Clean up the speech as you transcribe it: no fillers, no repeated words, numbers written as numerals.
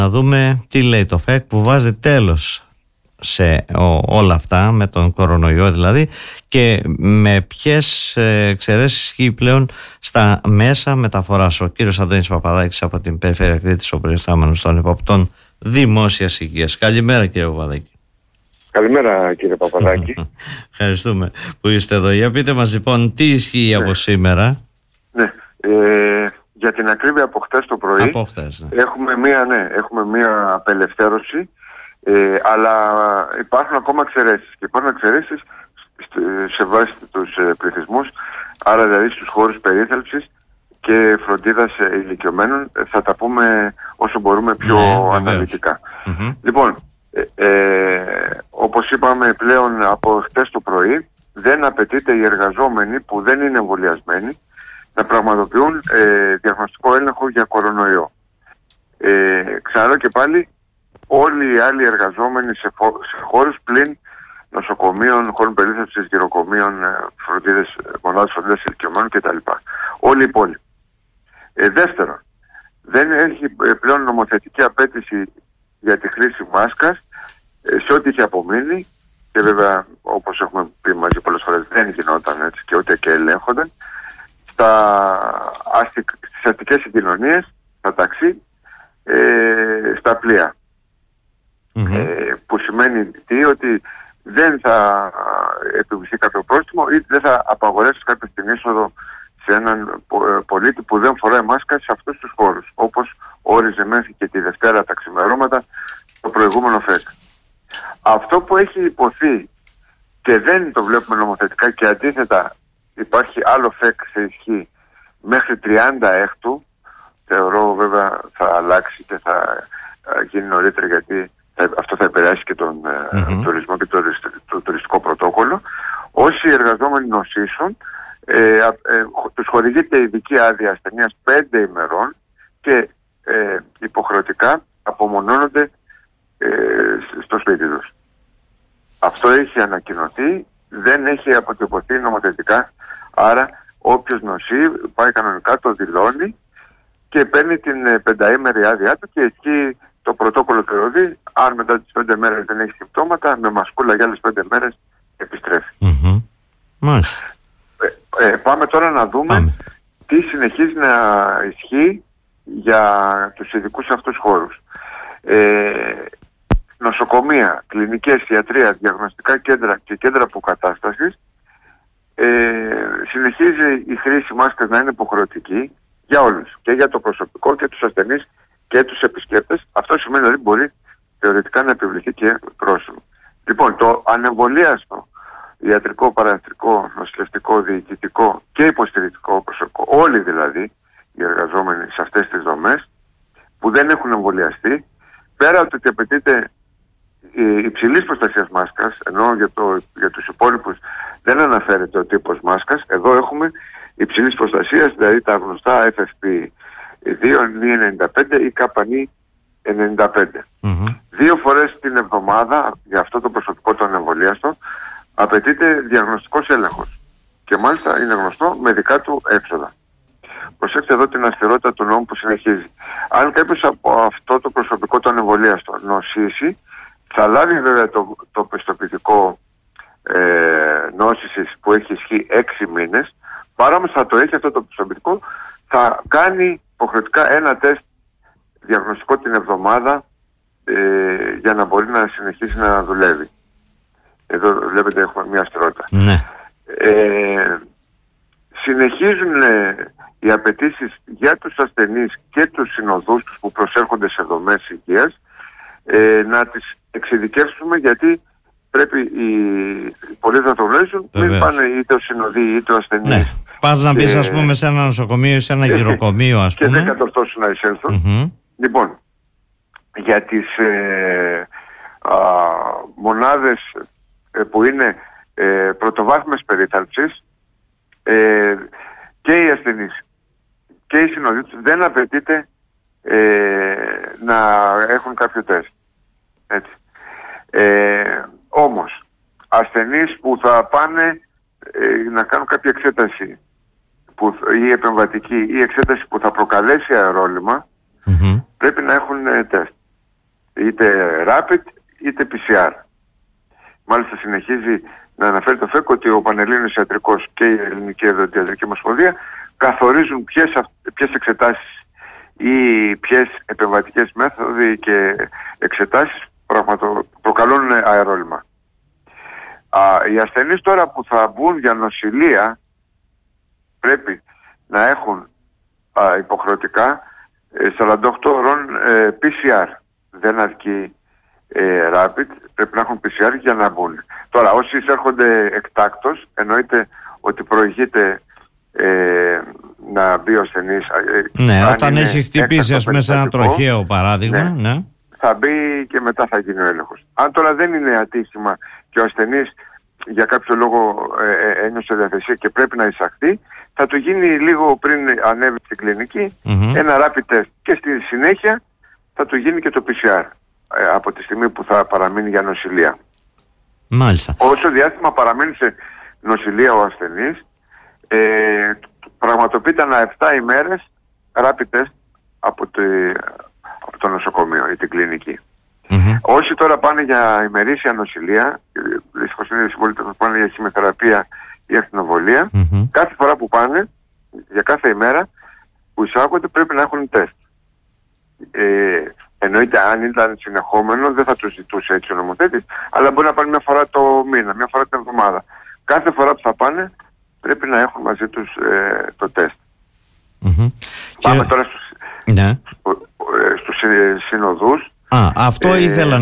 Να δούμε τι λέει το ΦΕΚ που βάζει τέλος σε όλα αυτά, με τον κορονοϊό δηλαδή, και με ποιες εξαιρέσεις ισχύει πλέον στα μέσα μεταφοράς. Ο κύριος Αντώνης Παπαδάκης από την Περιφέρεια Κρήτης, ο προϊστάμενος των υποπτών δημόσιας υγείας. Καλημέρα, κύριε Παπαδάκη. Καλημέρα, κύριε Παπαδάκη. Ευχαριστούμε που είστε εδώ. Για πείτε μας λοιπόν τι ισχύει από σήμερα. Ναι, για την ακρίβεια από χτες το πρωί από χτες, ναι. έχουμε μία απελευθέρωση, αλλά υπάρχουν ακόμα εξαιρέσεις, και υπάρχουν εξαιρέσεις σε βάση τους πληθυσμούς, άρα δηλαδή στους χώρους περίθαλψης και φροντίδας ηλικιωμένων. Θα τα πούμε όσο μπορούμε πιο αναλυτικά. Λοιπόν, όπως είπαμε πλέον από χτες το πρωί, δεν απαιτείται οι εργαζόμενοι που δεν είναι εμβολιασμένοι να πραγματοποιούν διαγνωστικό έλεγχο για κορονοϊό. Ξαναλέω και πάλι, όλοι οι άλλοι εργαζόμενοι σε χώρους πλην νοσοκομείων, χώρων περίθαλψης, γυροκομείων, μονάδες φροντίδας ηλικιωμένων κτλ. Όλοι οι υπόλοιποι. Δεύτερον, δεν έχει πλέον νομοθετική απέτηση για τη χρήση μάσκας σε ό,τι είχε απομείνει, και βέβαια όπως έχουμε πει μαζί πολλές φορές δεν γινόταν έτσι και ούτε και ελέγχονταν, στις αστικές συγκοινωνίες, στα ταξί, στα πλοία. Που σημαίνει τι? Ότι δεν θα επιβληθεί κάποιο πρόστιμο ή δεν θα απαγορεύσει κάποιο την είσοδο σε έναν πολίτη που δεν φοράει μάσκα σε αυτούς τους χώρους, όπως όριζε μέχρι και τη Δευτέρα τα ξημερώματα το προηγούμενο ΦΕΚ. Αυτό που έχει υποθεί και δεν το βλέπουμε νομοθετικά, και αντίθετα υπάρχει άλλο ΦΕΚ σε ισχύ μέχρι 30 έκτου, θεωρώ βέβαια θα αλλάξει και θα γίνει νωρίτερα, γιατί αυτό θα επηρεάσει και τον τουρισμό και το τουριστικό πρωτόκολλο. Όσοι εργαζόμενοι νοσήσουν, τους χορηγείται ειδική άδεια ασθενείας 5 ημερών και υποχρεωτικά απομονώνονται στο σπίτι τους. Αυτό έχει ανακοινωθεί, δεν έχει αποτυπωθεί νομοθετικά, άρα όποιος νοσεί πάει κανονικά, το δηλώνει και παίρνει την 5ημερη άδειά του και εκεί το πρωτόκολλο του ΕΟΔΗ, αν μετά τις 5 μέρες δεν έχει συμπτώματα, με μασκούλα για άλλες 5 μέρες επιστρέφει. Μάλιστα. Πάμε τώρα να δούμε τι συνεχίζει να ισχύει για τους ειδικούς αυτούς χώρους. Νοσοκομεία, κλινικές, ιατρεία, διαγνωστικά κέντρα και κέντρα αποκατάστασης, συνεχίζει η χρήση μάσκας να είναι υποχρεωτική για όλους, και για το προσωπικό και τους ασθενείς και τους επισκέπτες. Αυτό σημαίνει ότι μπορεί θεωρητικά να επιβληθεί και πρόστιμο. Λοιπόν, το ανεμβολίαστο ιατρικό, παραϊατρικό, νοσηλευτικό, διοικητικό και υποστηρικτικό προσωπικό, όλοι δηλαδή οι εργαζόμενοι σε αυτές τις δομές που δεν έχουν εμβολιαστεί, πέρα από το ότι απαιτείται υψηλής προστασίας μάσκας, ενώ για τους υπόλοιπους δεν αναφέρεται ο τύπος μάσκας, εδώ έχουμε υψηλής προστασίας, δηλαδή τα γνωστά FFP2, N95 ή KN95. 2 φορές την εβδομάδα για αυτό το προσωπικό το ανεμβολίαστο απαιτείται διαγνωστικός έλεγχος, και μάλιστα είναι γνωστό με δικά του έξοδα. Προσέξτε εδώ την αυστηρότητα του νόμου που συνεχίζει. Αν κάποιος από αυτό το προσωπικό το ανεμβολίαστο νοσήσει, θα λάβει βέβαια το πιστοποιητικό νόσησης που έχει ισχύ 6 μήνες, παρά όμως θα το έχει αυτό το πιστοποιητικό, θα κάνει υποχρεωτικά ένα τεστ διαγνωστικό την εβδομάδα για να μπορεί να συνεχίσει να δουλεύει. Εδώ βλέπετε έχουμε μια αυστηρότητα. Συνεχίζουν οι απαιτήσεις για τους ασθενείς και τους συνοδούς τους που προσέρχονται σε δομές υγείας, να τις εξειδικεύσουμε, γιατί πρέπει οι πολίτες να το γνωρίζουν. Μην πάνε είτε ο συνοδοί είτε ο ασθενής. Πας να μπεις ας πούμε σε ένα νοσοκομείο ή σε ένα γυροκομείο ας πούμε, και δεν κατορθώσουν να εισέλθουν. Λοιπόν, για τις μονάδες που είναι πρωτοβάθμιας περίθαλψης, και οι ασθενείς και οι συνοδοί τους δεν απαιτείται να έχουν κάποιο τεστ. Έτσι. Όμως ασθενείς που θα πάνε να κάνουν κάποια εξέταση ή επεμβατική ή εξέταση που θα προκαλέσει αερόλυμα, πρέπει να έχουν τεστ. είτε rapid είτε PCR. Μάλιστα συνεχίζει να αναφέρει το ΦΕΚ ότι ο Πανελλήνιος Ιατρικός και η Ελληνική Οδοντιατρική Ομοσπονδία καθορίζουν ποιες εξετάσεις ή ποιες επεμβατικές μέθοδοι και εξετάσεις προκαλούν αερόλυμα. Οι ασθενείς τώρα που θα μπουν για νοσηλεία πρέπει να έχουν υποχρεωτικά 48 ώρων PCR. Δεν αρκεί rapid, πρέπει να έχουν PCR για να μπουν. Τώρα όσοι εισέρχονται εκτάκτως, εννοείται ότι προηγείται να μπει ο ασθενής. Ναι, όταν έχει χτυπήσει ας πούμε σε ένα τροχαίο παράδειγμα, ναι, θα μπει και μετά θα γίνει ο έλεγχος. Αν τώρα δεν είναι ατύχημα και ο ασθενής για κάποιο λόγο ένιωσε διαθεσία και πρέπει να εισαχθεί, θα του γίνει λίγο πριν ανέβει στην κλινική ένα rapid test και στη συνέχεια θα του γίνει και το PCR από τη στιγμή που θα παραμείνει για νοσηλεία. Μάλιστα. Όσο διάστημα παραμένει σε νοσηλεία ο ασθενής, πραγματοποιείται ανά 7 ημέρες rapid test από το νοσοκομείο ή την κλινική. Όσοι τώρα πάνε για ημερήσια νοσηλεία, δυστυχώς είναι οι συμπολίτες που πάνε για χημειοθεραπεία ή ακτινοβολία, κάθε φορά που πάνε, για κάθε ημέρα που εισάγονται πρέπει να έχουν τεστ. Εννοείται αν ήταν συνεχόμενο δεν θα τους ζητούσε έτσι ο νομοθέτης, αλλά μπορεί να πάνε μια φορά το μήνα, μια φορά την εβδομάδα. Κάθε φορά που θα πάνε πρέπει να έχουν μαζί τους το τεστ. Πάμε τώρα στους συνοδούς. Αυτό ήθελα